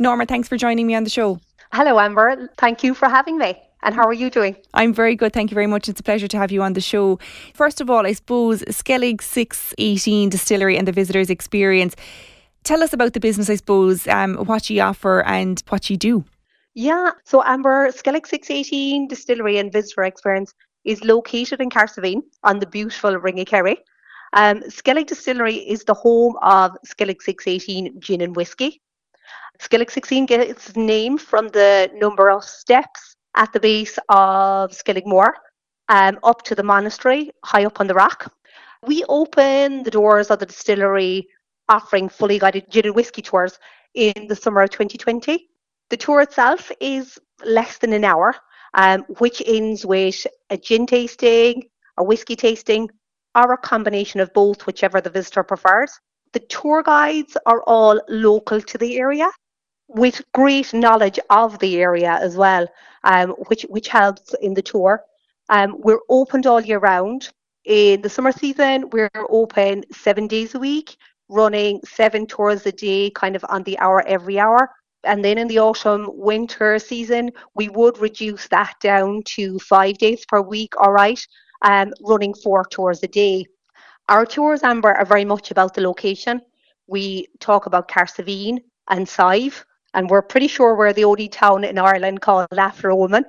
Norma, thanks for joining me on the show. Hello, Amber. Thank you for having me. And how are you doing? I'm very good, thank you very much. It's a pleasure to have you on the show. First of all, I suppose Skellig 618 Distillery and the Visitors Experience. Tell us about the business, I suppose, what you offer and what you do. Yeah, so Amber, Skellig 618 Distillery and Visitor Experience is located in Carsavine on the beautiful Ringakerry. Skellig Distillery is the home of Skellig 618 Gin and Whiskey. Skellig 16 gets its name from the number of steps at the base of Skellig Moor, up to the monastery, high up on the rock. We open the doors of the distillery offering fully guided gin and whiskey tours in the summer of 2020. The tour itself is less than an hour, which ends with a gin tasting, a whiskey tasting, or a combination of both, whichever the visitor prefers. The tour guides are all local to the area with great knowledge of the area as well, which helps in the tour. We're opened all year round. In the summer season, we're open 7 days a week, running 7 tours a day, kind of on the hour every hour. And then in the autumn, winter season, we would reduce that down to 5 days per week, all right, running 4 tours a day. Our tours, Amber, are very much about the location. We talk about Carsavine and Sive, and we're pretty sure we're the only town in Ireland called after a woman.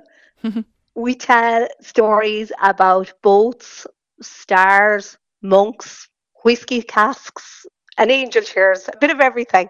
We tell stories about boats, stars, monks, whiskey casks, and angel chairs, a bit of everything.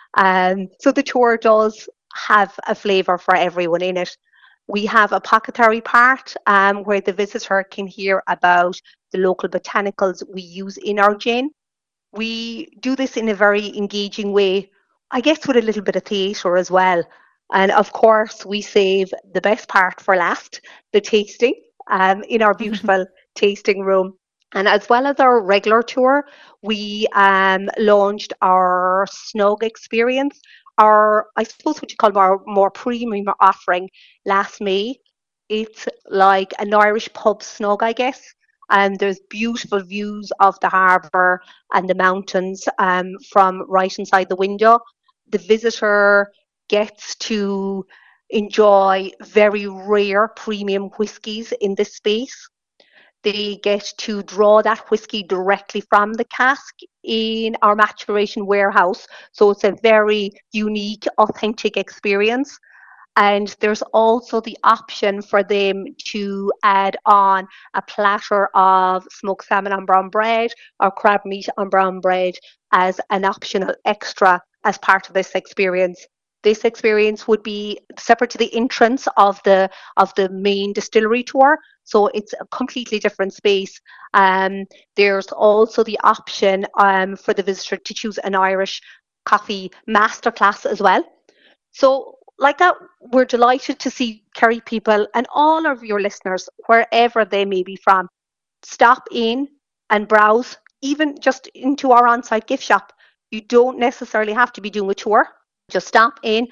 So the tour does have a flavour for everyone in it. We have a apothecary part where the visitor can hear about the local botanicals we use in our gin. We do this in a very engaging way, I guess with a little bit of theatre as well. And of course, we save the best part for last, the tasting, in our beautiful tasting room. And as well as our regular tour, we launched our Snug experience, our, I suppose what you call our more premium offering last May. It's like an Irish pub snug, I guess. And there's beautiful views of the harbour and the mountains from right inside the window. The visitor gets to enjoy very rare premium whiskies in this space. They get to draw that whiskey directly from the cask in our maturation warehouse. So it's a very unique, authentic experience. And there's also the option for them to add on a platter of smoked salmon on brown bread or crab meat on brown bread as an optional extra as part of this experience. This experience would be separate to the entrance of the main distillery tour, so it's a completely different space. There's also the option for the visitor to choose an Irish coffee masterclass as well. So, like that, we're delighted to see Kerry people and all of your listeners, wherever they may be from, stop in and browse, even just into our on site gift shop. You don't necessarily have to be doing a tour, just stop in,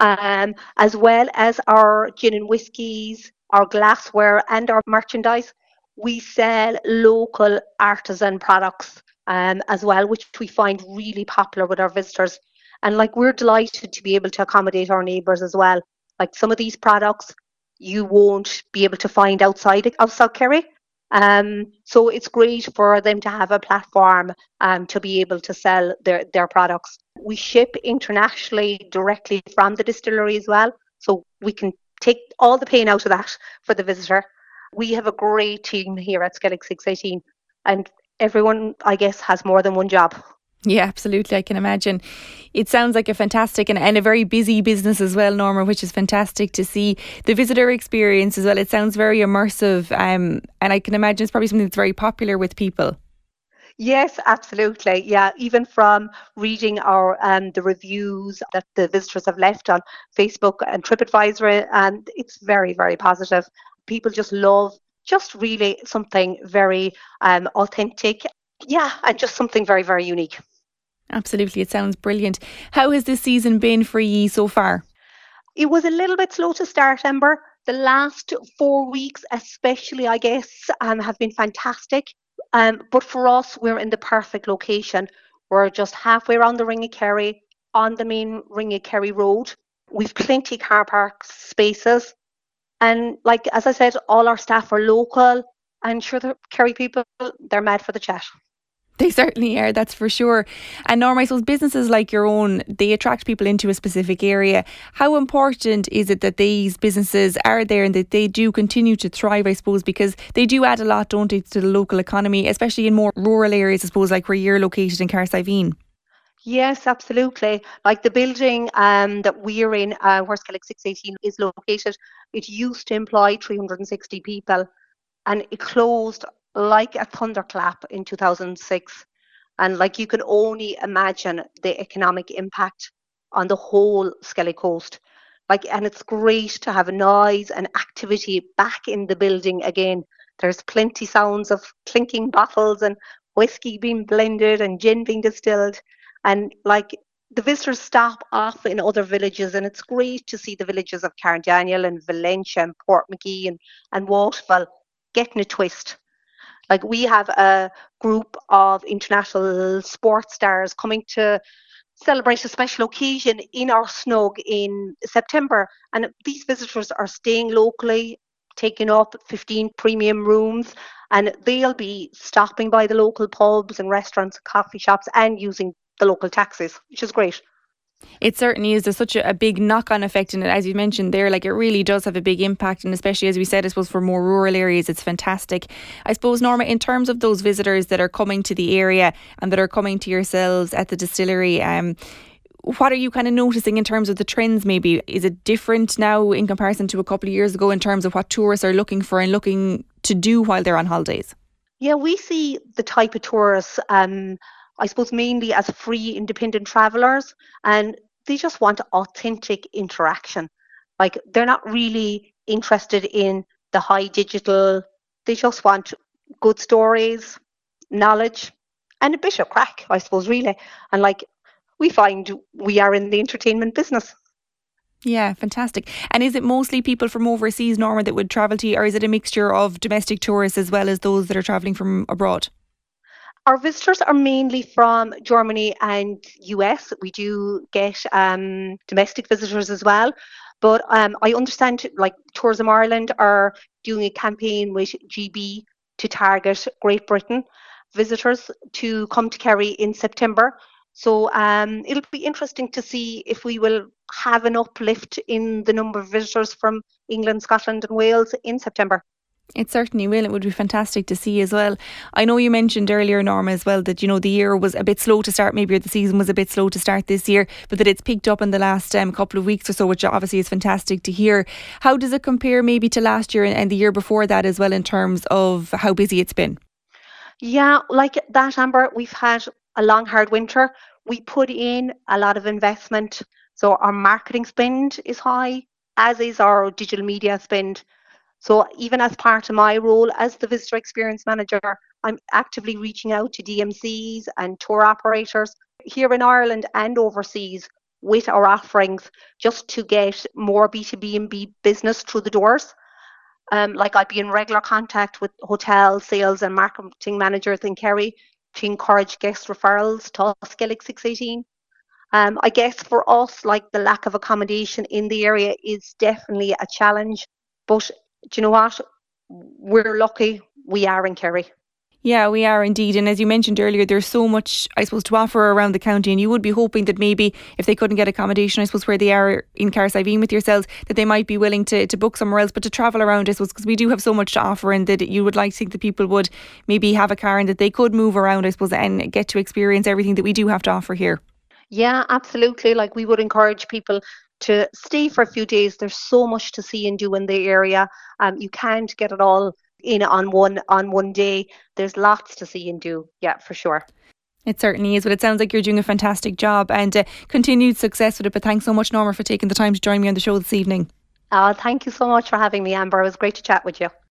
as well as our gin and whiskies, our glassware, and our merchandise. We sell local artisan products as well, which we find really popular with our visitors. And like we're delighted to be able to accommodate our neighbours as well. Like some of these products you won't be able to find outside of South Kerry. So it's great for them to have a platform to be able to sell their products. We ship internationally directly from the distillery as well. So we can take all the pain out of that for the visitor. We have a great team here at Skellig 618, and everyone, I guess, has more than one job. Yeah, absolutely. I can imagine. It sounds like a fantastic and a very busy business as well, Norma, which is fantastic to see. The visitor experience as well, it sounds very immersive. And I can imagine it's probably something that's very popular with people. Yes, absolutely. Yeah, even from reading our the reviews that the visitors have left on Facebook and TripAdvisor, and it's very, very positive. People just love just really something very authentic. Yeah, and just something very, very unique. Absolutely. It sounds brilliant. How has this season been for you so far? It was a little bit slow to start, Ember. The last 4 weeks, especially, I guess, have been fantastic. But for us, we're in the perfect location. We're just halfway around the Ring of Kerry on the main Ring of Kerry Road. We've plenty car park spaces. And like as I said, all our staff are local, and sure the Kerry people, they're mad for the chat. They certainly are, that's for sure. And Norma, I suppose businesses like your own, they attract people into a specific area. How important is it that these businesses are there and that they do continue to thrive, I suppose, because they do add a lot, don't they, to the local economy, especially in more rural areas, I suppose, like where you're located in Carsiveen? Yes, absolutely. Like the building that we're in, where Skellig 618 is located, it used to employ 360 people, and it closed like a thunderclap in 2006. And like you can only imagine the economic impact on the whole Skellig coast. Like, and it's great to have noise and activity back in the building again. There's plenty sounds of clinking bottles and whiskey being blended and gin being distilled. And like the visitors stop off in other villages, and it's great to see the villages of Carndaniel and Valentia and Portmagee and Waterville getting a twist. Like we have a group of international sports stars coming to celebrate a special occasion in our snug in September. And these visitors are staying locally, taking up 15 premium rooms, and they'll be stopping by the local pubs and restaurants, coffee shops, and using the local taxis, which is great. It certainly is. There's such a big knock-on effect in it, as you mentioned there. Like it really does have a big impact, and especially as we said, I suppose for more rural areas, it's fantastic. I suppose, Norma, in terms of those visitors that are coming to the area and that are coming to yourselves at the distillery, what are you kind of noticing in terms of the trends? Maybe is it different now in comparison to a couple of years ago in terms of what tourists are looking for and looking to do while they're on holidays? Yeah, we see the type of tourists, I suppose, mainly as free independent travellers, and they just want authentic interaction. Like they're not really interested in the high digital, they just want good stories, knowledge, and a bit of crack, I suppose, really. And like we find we are in the entertainment business. Yeah, fantastic. And is it mostly people from overseas, Norma, that would travel to you, or is it a mixture of domestic tourists as well as those that are travelling from abroad? Our visitors are mainly from Germany and US. We do get domestic visitors as well. But I understand like Tourism Ireland are doing a campaign with GB to target Great Britain visitors to come to Kerry in September. So it'll be interesting to see if we will have an uplift in the number of visitors from England, Scotland and Wales in September. It certainly will. It would be fantastic to see as well. I know you mentioned earlier, Norma, as well, that, you know, the year was a bit slow to start, maybe, or the season was a bit slow to start this year, but that it's picked up in the last couple of weeks or so, which obviously is fantastic to hear. How does it compare maybe to last year and the year before that as well in terms of how busy it's been? Yeah, like that, Amber, we've had a long, hard winter. We put in a lot of investment. So our marketing spend is high, as is our digital media spend. So even as part of my role as the visitor experience manager, I'm actively reaching out to DMCs and tour operators here in Ireland and overseas with our offerings just to get more B2B and B business through the doors. Like I'd be in regular contact with hotel sales and marketing managers in Kerry to encourage guest referrals to Skellig 618. I guess for us, like the lack of accommodation in the area is definitely a challenge. But do you know what? We're lucky we are in Kerry. Yeah, we are indeed. And as you mentioned earlier, there's so much, I suppose, to offer around the county. And you would be hoping that maybe if they couldn't get accommodation, I suppose, where they are in Carsiveen with yourselves, that they might be willing to book somewhere else, but to travel around, I suppose, because we do have so much to offer, and that you would like to think that people would maybe have a car and that they could move around, I suppose, and get to experience everything that we do have to offer here. Yeah, absolutely. Like we would encourage people to stay for a few days. There's so much to see and do in the area. You can't get it all in on one day. There's lots to see and do. Yeah, for sure. It certainly is, but it sounds like you're doing a fantastic job, and continued success with it. But thanks so much, Norma, for taking the time to join me on the show this evening. Thank you so much for having me, Amber. It was great to chat with you.